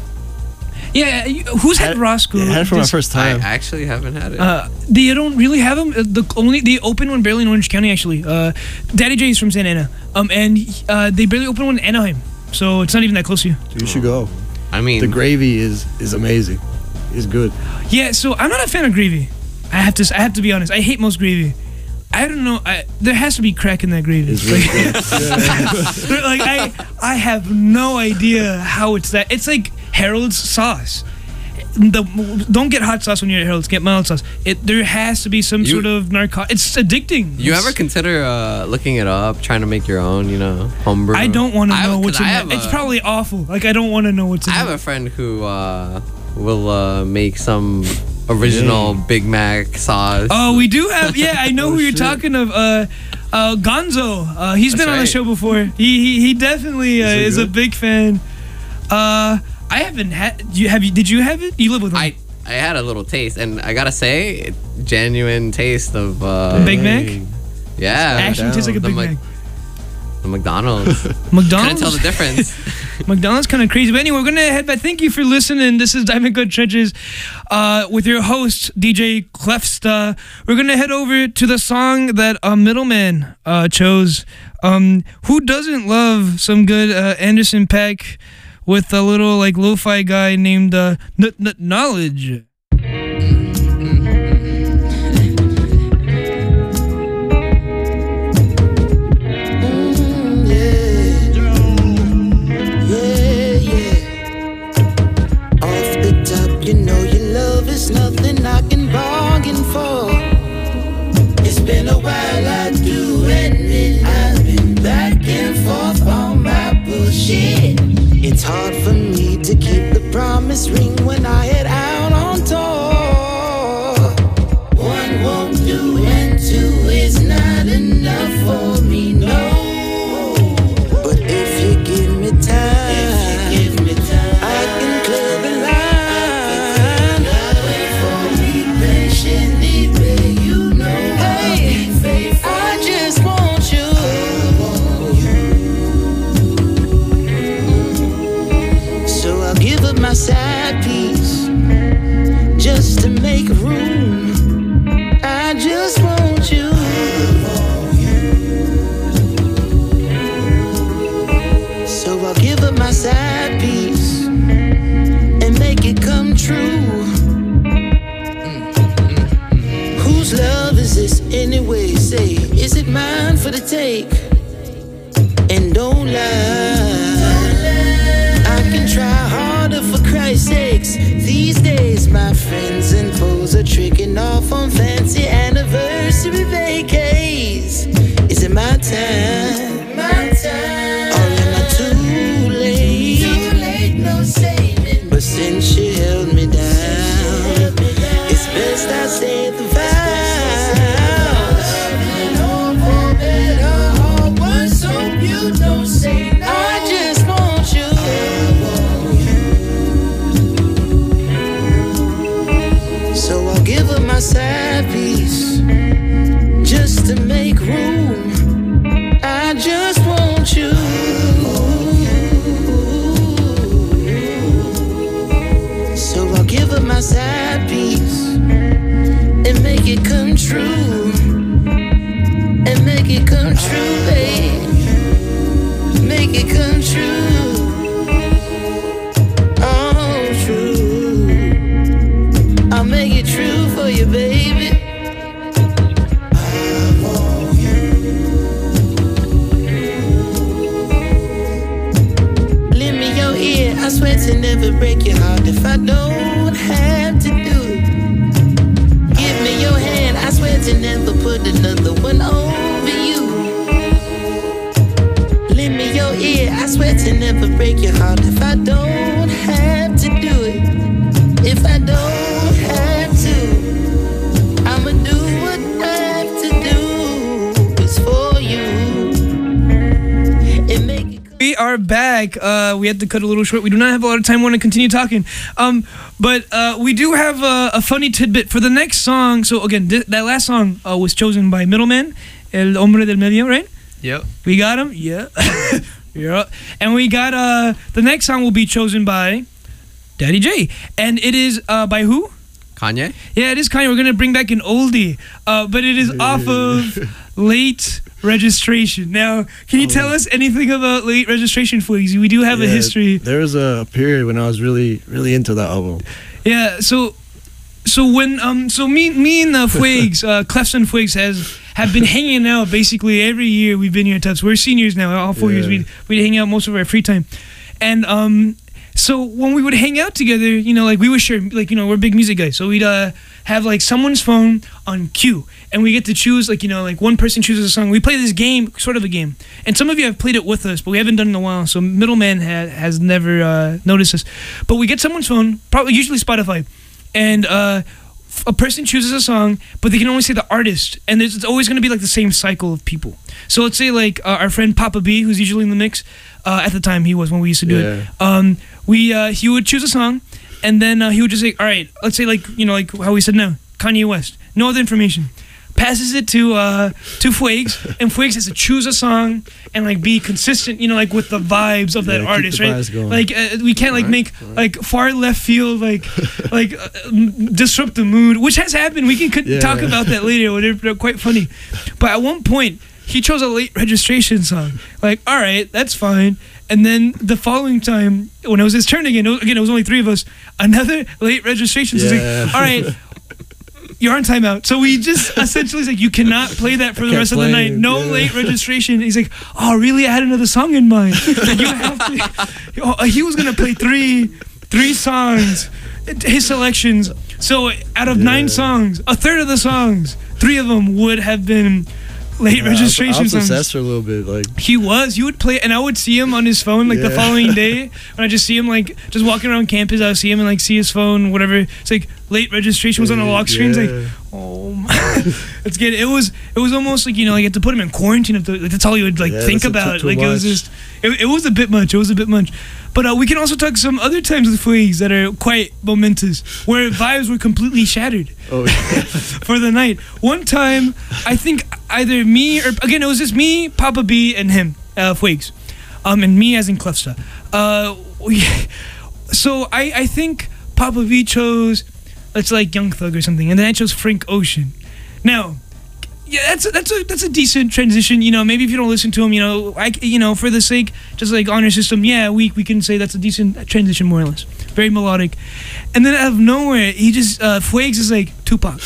Yeah, you- who's had, Roscoe? Yeah, I had it for my Just- first I time. actually haven't had it. Uh, they don't really have them. Uh, The only they open one barely in Orange County actually. Uh, Daddy J is from Santa Ana. Um, and uh, they barely open one in Anaheim, so it's not even that close to you. So you should go. I mean, The gravy is is amazing. It's good. Yeah, so I'm not a fan of gravy. I have to. s- I have to be honest. I hate most gravy. I don't know. I, there has to be crack in that gravy. It's really Like- good. like I, I have no idea how it's that. It's like Harold's sauce. The don't get hot sauce when you're at Harold's. Get mild sauce. It there has to be some You- sort of narco. It's addicting. you It's- ever consider uh, looking it up, trying to make your own, you know, homebrew? I don't want to I have- know what's 'cause in I it. have It's a- probably awful. Like I don't want to know what's in I have it. a friend who uh, will uh, make some original Big Mac sauce. Oh, we do have. Yeah, I know Oh, who you're shit. talking of. Uh, uh, Gonzo. Uh, he's That's been on the right. show before. He he, he definitely uh, Is it is a good? big fan. Uh, I haven't had. You have you? Did you have it? You live with him. I I had a little taste, and I gotta say, genuine taste of uh, Big Mac. yeah, Actually, tastes like a the Big Mc- Mac. the McDonald's. Couldn't McDonald's. tell the difference. McDonald's kind of crazy. But anyway, we're gonna head back. Thank you for listening. This is Diamond Good Trenches uh, with your host D J Clefsta. We're gonna head over to the song that uh, Middleman uh, chose. Um, who doesn't love some good uh, Anderson .Paak with a little like lo-fi guy named uh, N- N- Knowledge? Off the top, you know your love is nothing I can bargain for. It's been a while, I do admit I've been back and forth on my bullshit. It's hard for me to keep the promise ring when I head out on tour. One won't do and two is not enough for me, no. But if you give me time, if you give me time, I can clear the line. Wait for me patiently, babe, you know I'll be faithful. I just want you. So I'll give up my side piece just to make room. I just want you. So I'll give up my side piece and make it come true. Whose love is this anyway? Say, is it mine for the take? And don't lie, I can try harder for Christ's sakes. These days my friends and foes are tricking off on fancy anniversary vacays. Is it my time? My time. Or am I too late? Too late, no saving. But since you held me down, it's best I say the vows. You don't say no. I just want you. So I'll give up my side piece just to make room. I just want you. So I'll give up my side piece and make it come true. And make it come true, babe. Make it come true. Oh, true. I'll make it true for you, baby. I want you. Lend me your ear. I swear to never break your heart if I don't have to do it. Give me your hand. I swear to never put another one over you. Lend me your ear, I swear to never break your heart if I don't have to do it. If I don't have to, I'ma do what I have to do. It's for you. And make it. We are back. Uh, we had to cut a little short. We do not have a lot of time. We want to continue talking. Um, but uh, we do have a, a funny tidbit for the next song. So again, th- that last song uh, was chosen by Middleman, El Hombre del Medio, right? Yep. We got him. Yeah. Yeah. And we got uh the next song will be chosen by Daddy J. And it is uh, by who? Kanye? Yeah, it is Kanye. We're going to bring back an oldie. Uh, but it is off of Late Registration. Now, can you tell us anything about Late Registration, Fwigs? We do have a Yeah, history. There was a period when I was really, really into that album. Yeah, so so when um so me me and uh, Fwigs, uh, Clefs and Fwigs has have been hanging out basically every year. We've been here at Tufts. We're seniors now. All four Yeah. years we we hang out most of our free time, and um so when we would hang out together, you know, like we would share, like, you know, we're big music guys, so we'd uh have like someone's phone on cue, and we get to choose, like, you know, like one person chooses a song. We play this game, sort of a game, and some of you have played it with us, but we haven't done it in a while. So Middleman ha- has never uh, noticed us, but we get someone's phone, probably usually Spotify, and uh. a person chooses a song, but they can only say the artist, and it's always going to be like the same cycle of people. So let's say like uh, our friend Papa B, who's usually in the mix, uh, at the time he was when we used to do Yeah. it. Um, we uh, he would choose a song, and then uh, he would just say, all right, let's say like, you know, like how we said now, Kanye West, no other information. Passes it to uh, to Fwigs, and Fwigs has to choose a song and like be consistent, you know, like with the vibes of that Yeah, keep artist, the right? vibes going. Like uh, we can't like make like far left field, like like uh, m- disrupt the mood, which has happened. We can c- Yeah. talk about that later. They're, they're quite funny. But at one point, he chose a Late Registration song. Like, all right, that's fine. And then the following time, when it was his turn again, it was, again it was only three of us. Another Late Registration song. He's Yeah. like, all right. You're on timeout. So we just essentially like, you cannot play that for the Can't rest of the play night. it, No yeah. Late Registration. He's like, oh, really? I had another song in mind. Like, you have to. Oh, he was gonna play three, three songs, his selections. So out of nine songs, a third of the songs, three of them would have been Late Yeah, I was- Registration I was songs. obsessed for a little bit. Like, He was. He would play, and I would see him on his phone like the Yeah. following day. When I just see him like just walking around campus, I would see him and like see his phone, whatever. It's like Late Registration was on a lock screen. It's Yeah. like, oh my, let's get it. It was it was almost like, you know, like you had to put him in quarantine. If the, like, that's all you would like Yeah, think that's a- about. too Like it was much. just it, it was a bit much. It was a bit much. But uh, we can also talk some other times with Fwigs that are quite momentous, where vibes were completely shattered oh, yeah. for the night. One time, I think either me or again it was just me, Papa B, and him, uh, Fwigs, um, and me as in Clefsta. Uh, we, so I I think Papa B chose, let's like Young Thug or something, and then I chose Frank Ocean. Now, yeah, that's a, that's a that's a decent transition. You know, maybe if you don't listen to him, you know, I you know for the sake just like honor system, yeah, we we can say that's a decent transition more or less. Very melodic, and then out of nowhere, he just uh, Fwigs is like Tupac.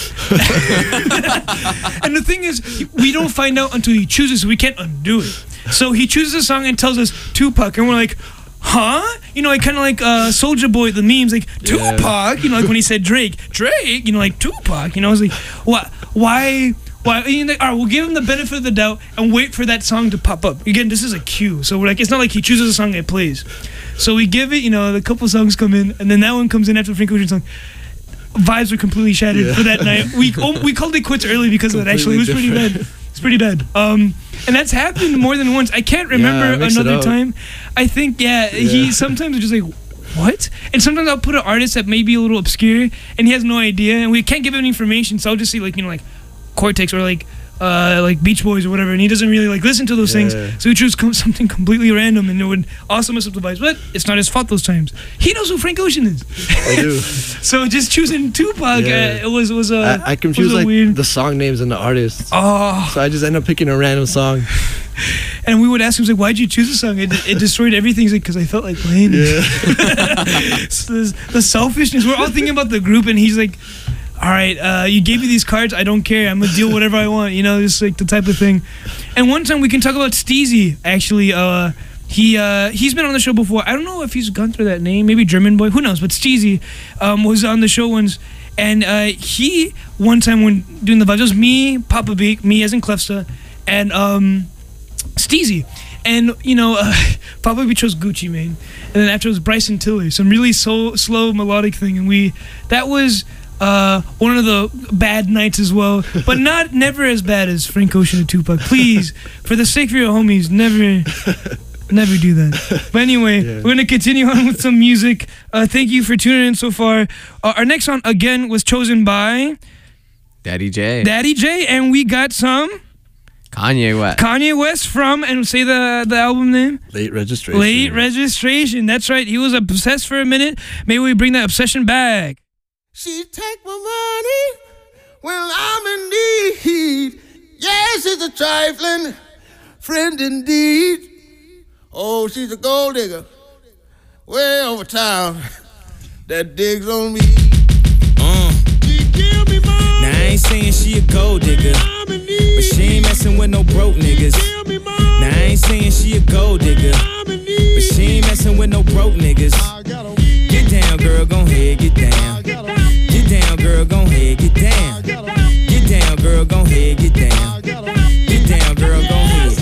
And the thing is, we don't find out until he chooses, so we can't undo it. So he chooses a song and tells us Tupac, and we're like, huh? You know, like kind of like uh, Soldier Boy, the memes, like Yeah. Tupac. You know, like when he said Drake, Drake. You know, like Tupac. You know, I was like, what? Why? Why? You know, all right, we'll give him the benefit of the doubt and wait for that song to pop up. Again, this is a cue, so we're like, it's not like he chooses a song and plays. So we give it. You know, a couple songs come in, and then that one comes in after the Frank Ocean song. Vibes were completely shattered Yeah. for that night. We oh, we called it quits early because of that. Actually, it was pretty Completely bad. It's pretty bad. Um, and that's happened more than once. I can't remember Yeah, mix it another up. time. I think yeah, he Yeah. sometimes is just like, what? And sometimes I'll put an artist that may be a little obscure, and he has no idea, and we can't give him any information. So I'll just say like, you know, like Cortex or like uh, like Beach Boys or whatever, and he doesn't really like listen to those Yeah. things. So he chose com- something completely random, and it would also mess up the vibes. But it's not his fault those times. He knows who Frank Ocean is. I do. So just choosing Tupac, Yeah. uh, it was was a I, I confuse was a like weird. the song names and the artists. Oh, So I just end up picking a random song. and we would ask him like, "Why'd you choose a song?" It, it destroyed everything. He's like, "Cause I felt like playing it." Yeah. So this- the selfishness. We're all thinking about the group, and he's like, "All right, uh, you gave me these cards. I don't care. I'm gonna deal whatever I want." You know, just like the type of thing. And one time we can talk about Steezy. Actually, uh, he uh, he's been on the show before. I don't know if he's gone through that name. Maybe German Boy. Who knows? But Steezy um, was on the show once. And uh, he, one time when doing the vibes, it was me, Papa B, me as in Clefsta, and um, Steezy. And, you know, uh, Papa B chose Gucci Mane. And then after it was Bryson Tiller, some really so, slow melodic thing. And we, that was uh, one of the bad nights as well. But not, never as bad as Frank Ocean and Tupac. Please, for the sake of your homies, never... Never do that. But anyway, Yeah. we're going to continue on with some music. Uh, thank you for tuning in so far. Uh, our next song, again, was chosen by Daddy J. Daddy J, and we got some Kanye West. Kanye West from, and say the the album name. Late Registration. Late Registration. That's right. He was obsessed for a minute. Maybe we bring that obsession back. She take my money when I'm in need. Yes, she's a trifling friend indeed. Oh, she's a gold digger way over town that digs on me. Uh. Now I ain't saying she a gold digger, but she ain't messing with no broke niggas. Now I ain't saying she a gold digger, but she ain't messing with no broke niggas. Get down, girl, gon' head, get down. Get down, girl, gon' head, get down. Get down, girl, gon' head, get down. Get down, girl, gon' head.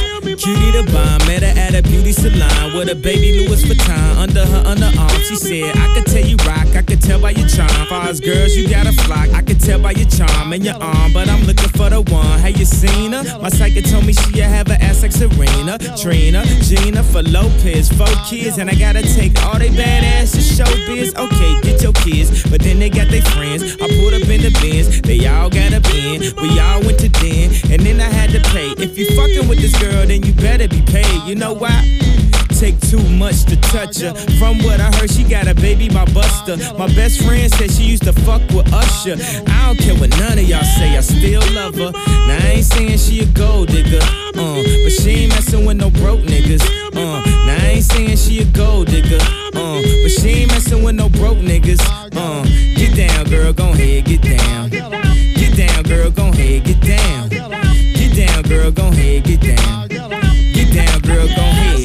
Cutie the bomb, met her at a beauty salon with a baby Louis Vuitton under her underarm. She said, I could tell you rock, I could tell by your charm. Far as girls, you got a flock, I could tell by your charm and your arm, but I'm looking for the one. Have you seen her? My psychic told me she have an ass like Serena, Trina, Gina, for Lopez, four kids, and I gotta take all they badass to show biz. Okay, get your kids, but then they got their friends. I pulled up in the Benz, they all got a bin. We all went to den, and then I had to pay. If you fucking with this girl, then you better be paid. You know why? Take too much to touch her. From what I heard, she got a baby by Buster. My best friend said she used to fuck with Usher. I don't care what none of y'all say, I still love her. Now I ain't saying she a gold digger, uh, but she ain't messing with no broke niggas. Uh, now I ain't saying she a gold digger, uh, but she ain't messing with no broke niggas. Uh, get down, girl, gon' head, get down. Get down, girl, gon' head, get down. Get down, girl, gon' head, get down. Get down, girl, gon' head.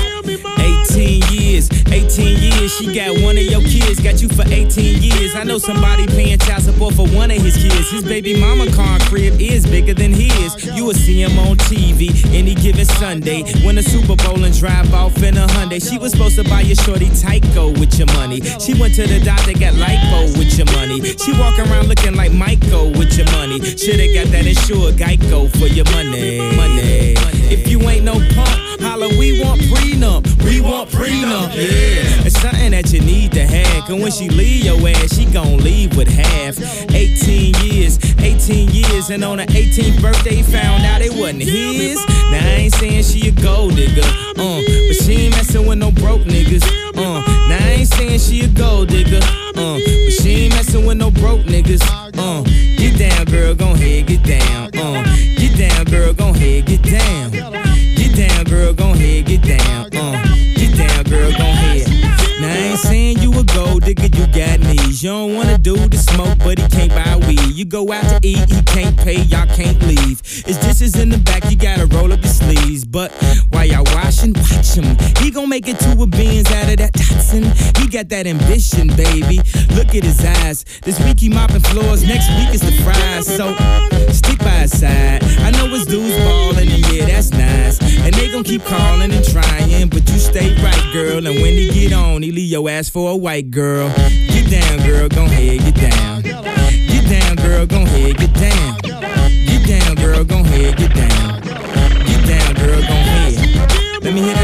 eighteen years, eighteen years, she got one of your kids, got you for eighteen years. I know somebody paying child support for one of his kids. His baby mama car crib is bigger than his. You will see him on T V any given Sunday. Win a Super Bowl and drive off in a Hyundai. She was supposed to buy your shorty Tyco with your money. She went to the doctor, got lipo with your money. She walk around looking like Michael with your money. Shoulda got that insured Geico for your money. Money. If you ain't no punk, holla, we want prenup. We want prenup, yeah. It's something that you need to have. Cause when she leave your ass, she gon' leave with half. eighteen years, eighteen years, and on her eighteenth birthday, found out it wasn't his. Now I ain't saying she a gold digger, uh, but she ain't messing with no broke niggas. Uh, now I ain't saying she a gold digger, uh, but she ain't messing with no broke niggas. Uh, get down, girl, gon' head, get down. Uh, get down, girl, gon' head, get down. Get down, girl, gon' head, get down. Uh, get down, girl, gon' head. Now I ain't saying you a gold digger, you got knees. You don't wanna do the smoke, but he can't buy weed. You go out to eat, he can't pay, y'all can't leave. His dishes in the back, you gotta roll up your sleeves. But while y'all washing, watch him. He gon' make it to a beans out of that Datsun. He got that ambition, baby. Look at his eyes. This week he mopping floors, next week is the fries. So stick by his side. I know his dudes ballin', and yeah, that's nice. And they gon' keep calling and trying, but you stay right, girl. And when he get on, he leave your ass for a white girl. Get down, girl, gon' head, get down. Get down, girl, gon' head, get down. Get down, girl, gon' head, get down. Get down, girl, gon' head. Let me hear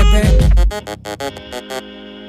that back.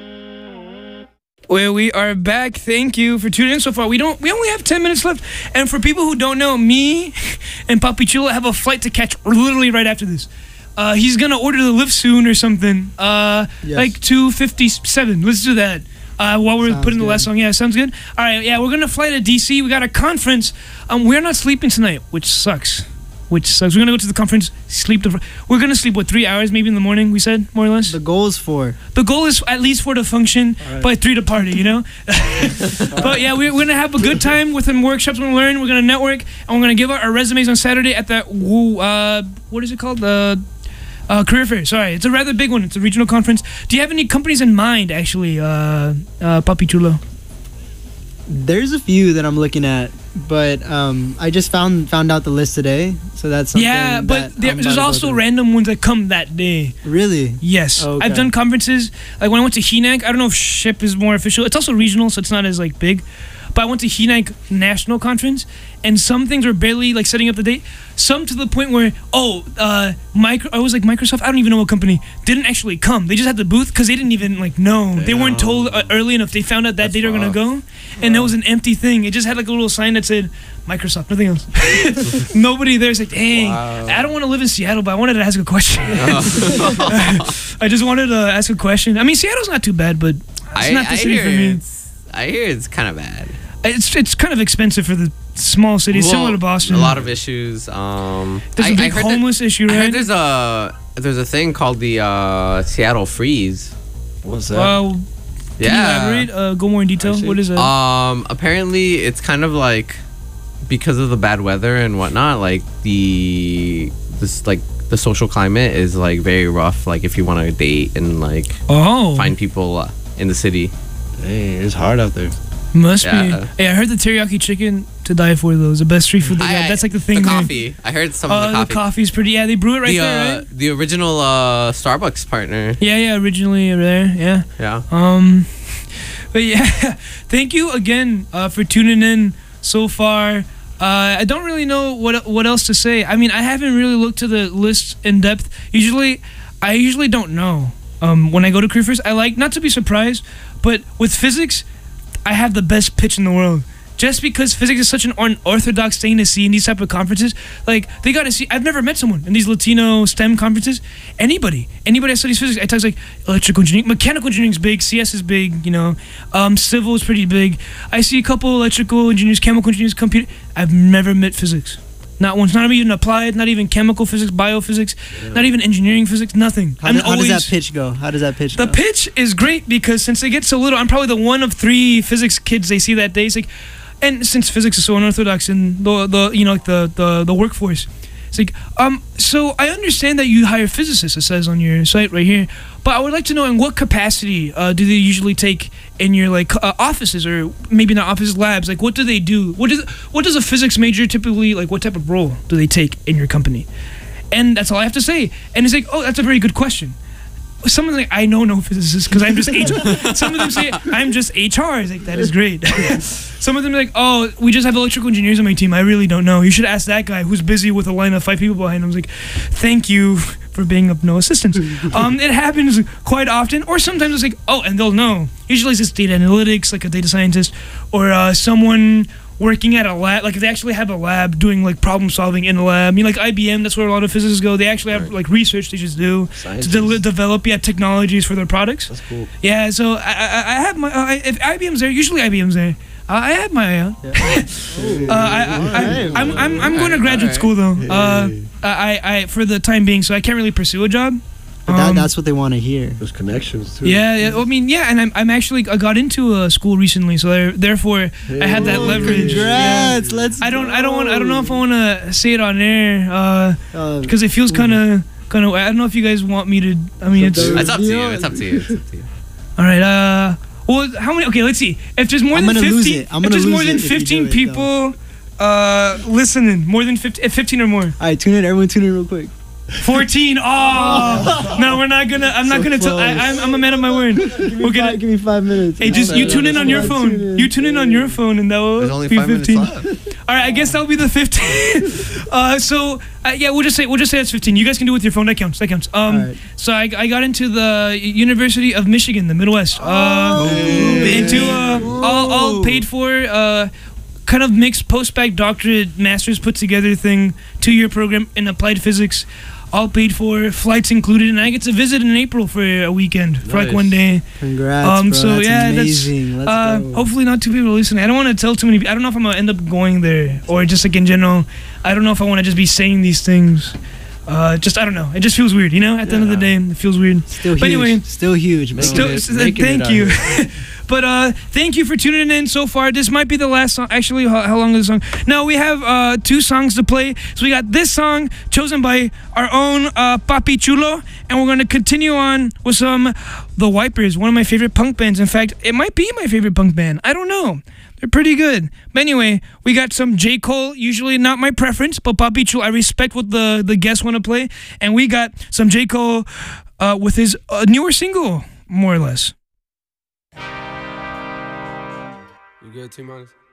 Well, we are back. Thank you for tuning in so far. We don't. We only have ten minutes left. And for people who don't know, me and Papi Chulo have a flight to catch literally right after this. Uh, he's gonna order the lift soon or something. Uh, Yes. like two fifty-seven. Let's do that. Uh, while we're Sounds putting the good. last song. Yeah, sounds good. All right. Yeah, we're gonna fly to D C. We got a conference. Um, we're not sleeping tonight, which sucks. Which sucks. We're gonna go to the conference. Sleep the. We're gonna sleep what three hours maybe in the morning. We said more or less. The goal is four. The goal is at least four to function, right. by three to party, you know? But yeah, we're, we're going to have a good time with some workshops. We're going to learn, we're going to network, and we're going to give out our resumes on Saturday at that, woo- uh, what is it called? The uh, Career Fair. Sorry, it's a rather big one. It's a regional conference. Do you have any companies in mind, actually, uh, uh, Papi Chulo? There's a few that I'm looking at, but um, I just found found out the list today, so that's something Yeah, but that there, I'm there's about to also go through. random ones that come that day. Really? Yes. Okay. I've done conferences. Like when I went to H E N A C, I don't know if SHIP is more official. It's also regional, so it's not as like big. but I went to H E N A C National Conference, and some things were barely like setting up the date. Some to the point where, oh, uh, micro, I was like Microsoft, I don't even know what company, didn't actually come. They just had the booth because they didn't even like know. They weren't told uh, early enough. They found out that day they were gonna go, and it was an empty thing. It just had like a little sign that said Microsoft, nothing else. Nobody there. It's like, dang, wow. I don't want to live in Seattle, but I wanted to ask a question. I just wanted to ask a question. I mean, Seattle's not too bad, but it's I, not the I city hear for me. It's, I hear it's kind of bad. It's it's kind of expensive for the small cities, Well, similar to Boston. A lot of issues. Um, There's a I- I big heard that- homeless issue, I right? heard there's a there's a thing called the uh, Seattle Freeze. What's Well, can you Yeah. elaborate? Uh, go more in detail. What is that? Um, apparently it's kind of like because of the bad weather and whatnot. Like the this like the social climate is like very rough. Like if you want to date and like Oh. find people uh, in the city. Hey, it's hard out there. Must Yeah. be. Hey, I heard the teriyaki chicken to die for though. Is the best street food they I- got. That's like the thing. The there. coffee. I heard some Oh, of the coffee. the coffee's pretty. Yeah, they brew it right the, there, uh, right? the original uh, Starbucks partner. Yeah, yeah. Originally over there. Yeah. Yeah. Um, but yeah, thank you again uh, for tuning in so far. Uh, I don't really know what what else to say. I mean, I haven't really looked to the list in depth. Usually, I usually don't know. Um, when I go to career fairs, I like not to be surprised, but with physics, I have the best pitch in the world. Just because physics is such an unorthodox thing to see in these type of conferences, like they got to see. I've never met someone in these Latino STEM conferences. Anybody, anybody that studies physics, I talk like electrical engineering, mechanical engineering's big, C S is big, you know, um, civil is pretty big. I see a couple electrical engineers, chemical engineers, computer. I've never met physics. Not once. Not even applied. Not even chemical physics, biophysics. Not even engineering physics. Nothing. How, I'm do- how always, does that pitch go? How does that pitch the go? pitch is great because since they get so little, I'm probably the one of three physics kids they see that day. It's like, and since physics is so unorthodox in the the you know like the the the workforce, it's like um. So I understand that you hire physicists. It says on your site right here, but I would like to know in what capacity uh, do they usually take in your like uh, offices or maybe not offices, labs? Like what do they do? What does what does a physics major typically like? What type of role do they take in your company? And that's all I have to say. And it's like, oh, that's a very good question. Some of them like, I know no physicists because I'm just H R. Some of them say I'm just H R. It's like that is great. Some of them are like, oh, we just have electrical engineers on my team. I really don't know. You should ask that guy who's busy with a line of five people behind him. I was like, thank you for being of no assistance. um, it happens quite often. Or sometimes it's like, oh, and they'll know. Usually it's just data analytics, like a data scientist, or uh, someone working at a lab, like if they actually have a lab doing like problem solving in a lab. I mean, like I B M, that's where a lot of physicists go. They actually have like research they just do Scientists. to de- develop yeah technologies for their products. That's cool. Yeah, so I I, I have my uh, if I B M's there, usually I B M's there. Uh, I have my uh, uh, I, I, I, I'm I'm I'm going to graduate school though. Uh, I I for the time being, so I can't really pursue a job. But that, Um, that's what they want to hear. There's connections too. yeah, yeah, I mean, yeah, and I'm, I'm actually I got into a school recently, so there, therefore I had that Oh, leverage. congrats, Yeah. let's I don't, I don't go. want, I don't know if I want to say it on air, Uh, because it feels kind of, kind of. I don't know if you guys want me to. I mean, it's. It's up to you. It's up to you. It's up to you. All right. Uh. Well, how many? Okay, let's see. If there's more I'm than gonna lose fifteen, it. I'm if gonna there's more lose than it if you do fifteen it, people, uh, listening, more than fifteen, fifteen or more. All right, tune in. Everyone tune in real quick. fourteen. Oh no, we're not gonna. I'm not So gonna tell. I, I'm, I'm a man of my word. Give me, We're gonna. five, give me five minutes. Hey, just you tune in on your phone. You tune in on your phone, and that will There's only be five minutes fifteen. left. All right, I guess that'll be the fifteen. uh, so uh, yeah, we'll just say we'll just say it's fifteen. You guys can do it with your phone. That counts. That counts. Um, All right. so I, I got into the University of Michigan, the Midwest. Uh, Oh, into uh, all all paid for. Uh, kind of mixed post-bac doctorate, master's put together thing, two-year program in applied physics. All paid for, flights included, and I get to visit in April for a weekend, for like Nice. one day. Congrats, Um, bro. so that's yeah, amazing. that's Let's uh, go. hopefully not too people listening. I don't want to tell too many. I don't know if I'm gonna end up going there or just like in general. I don't know if I want to just be saying these things. Uh, just I don't know. It just feels weird, you know. At the end of the day, it feels weird. Still but huge. anyway, Still huge, bro. still, it- s- making it thank out you. here. But uh, thank you for tuning in so far. This might be the last song. Actually, how, how long is the song? No, we have uh, two songs to play. So we got this song chosen by our own uh, Papi Chulo, and we're going to continue on with some The Wipers, one of my favorite punk bands. In fact, it might be my favorite punk band. I don't know. They're pretty good. But anyway, we got some J. Cole, usually not my preference, but Papi Chulo, I respect what the, the guests want to play. And we got some J. Cole uh, with his uh, newer single, more or less. You good, T-Minus?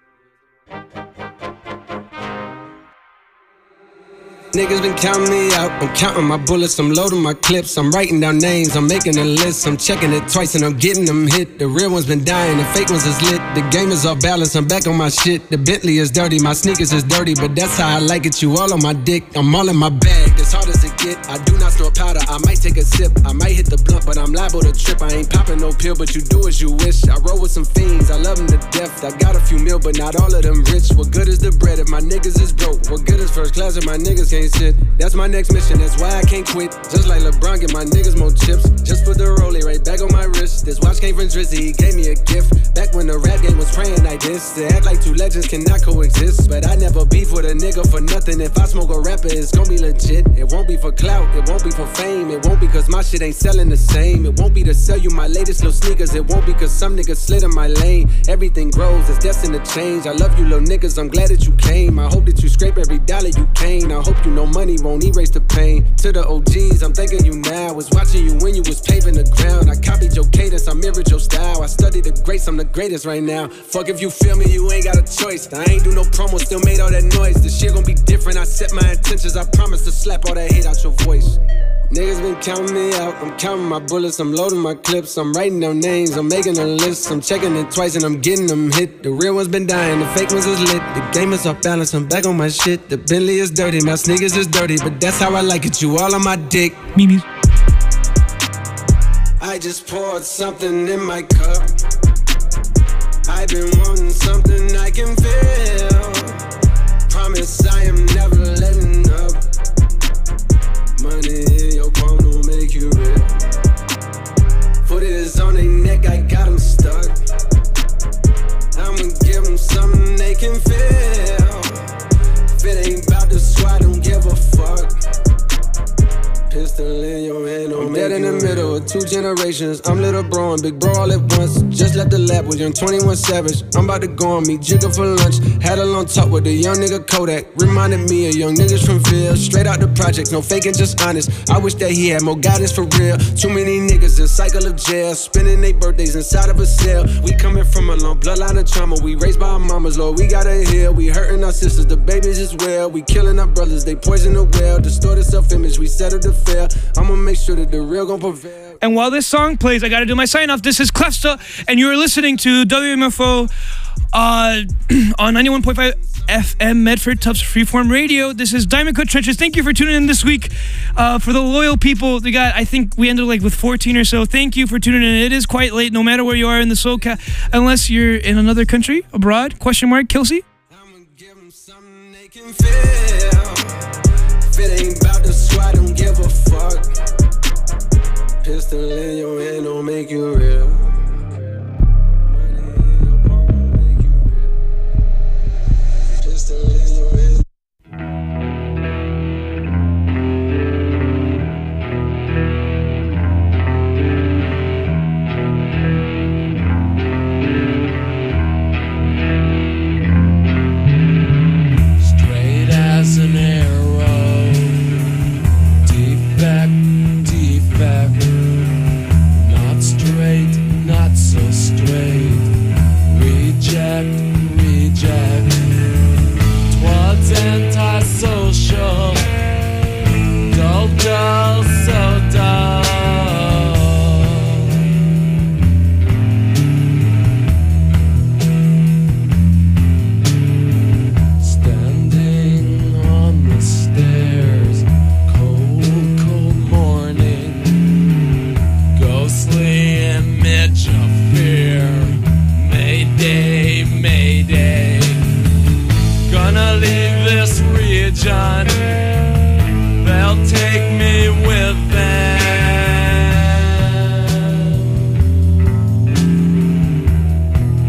Niggas been counting me out, I'm counting my bullets, I'm loading my clips, I'm writing down names, I'm making a list, I'm checking it twice and I'm getting them hit. The real ones been dying, the fake ones is lit, the game is off balance, I'm back on my shit. The Bentley is dirty, my sneakers is dirty, but that's how I like it, you all on my dick, I'm all in my bag, as hard as it get. I do not snort powder, I might take a sip, I might hit the blunt, but I'm liable to trip. I ain't popping no pill, but you do as you wish. I roll with some fiends, I love them to death, I got a few mil, but not all of them rich. What good is the bread if my niggas is broke? What good is first class if my niggas can't sit? That's my next mission, that's why I can't quit. Just like LeBron, get my niggas more chips. Just put the rollie right back on my wrist. This watch came from Drizzy, he gave me a gift. Back when the rap game was praying like this. To act like two legends cannot coexist. But I never beef with a nigga for nothing. If I smoke a rapper, it's gon' be legit. It won't be for clout, it won't be for fame. It won't be cause my shit ain't selling the same. It won't be to sell you my latest little sneakers. It won't be cause some niggas slid in my lane. Everything grows, it's destined to change. I love you little niggas, I'm glad that you came. I hope that you scrape every dollar you came. I hope you know money won't erase the pain. To the O Gs, I'm thanking you now. Was watching you when you was paving the ground. I copied your cadence, I mirrored your style. I studied the greats, I'm the greatest right now. Fuck if you feel me, you ain't got a choice. I ain't do no promo, still made all that noise. This shit gon' be different, I set my intentions. I promise to slap all that hate out your voice. Niggas been counting me out, I'm counting my bullets, I'm loading my clips, I'm writing down names, I'm making a list, I'm checking it twice and I'm getting them hit. The real ones been dying, the fake ones is lit, the game is off balance, I'm back on my shit. The Bentley is dirty, my sneakers is dirty, but that's how I like it, you all on my dick. Mimi. I just poured something in my cup, I've been wanting something I can feel. Promise I am never letting up. Money in your palm don't make you real. Foot is on their neck, I got them stuck. I'ma give them something they can feel. If it ain't about the squad, don't give a fuck. Pistol in your hand, I'm dead in the middle of two generations. I'm little bro and big bro all at once. Just left the lab with young twenty-one Savage. I'm about to go on me, Jigga for lunch. Had a long talk with a young nigga Kodak. Reminded me of young niggas from Ville. Straight out the project, no faking, just honest. I wish that he had more guidance for real. Too many niggas in cycle of jail, spending their birthdays inside of a cell. We coming from a long bloodline of trauma. We raised by our mamas, Lord, we gotta heal. We hurting our sisters, the babies as well. We killing our brothers, they poison the well. Distorted self-image, we settle to fail. I'ma make sure that the real gon' prevail. And while this song plays, I gotta do my sign off. This is Clefsta, and you are listening to W M F O uh, on ninety-one point five F M Medford Tufts Freeform Radio. This is Diamond Cut Trenches. Thank you for tuning in this week. Uh, for the loyal people, we got, I think we ended like with fourteen or so. Thank you for tuning in. It is quite late, no matter where you are in the SoCal, unless you're in another country, abroad. Question mark, Kelsey? I'ma give them something they can feel. If it ain't about the squad, don't give a fuck. Pistol in your hand don't make you real.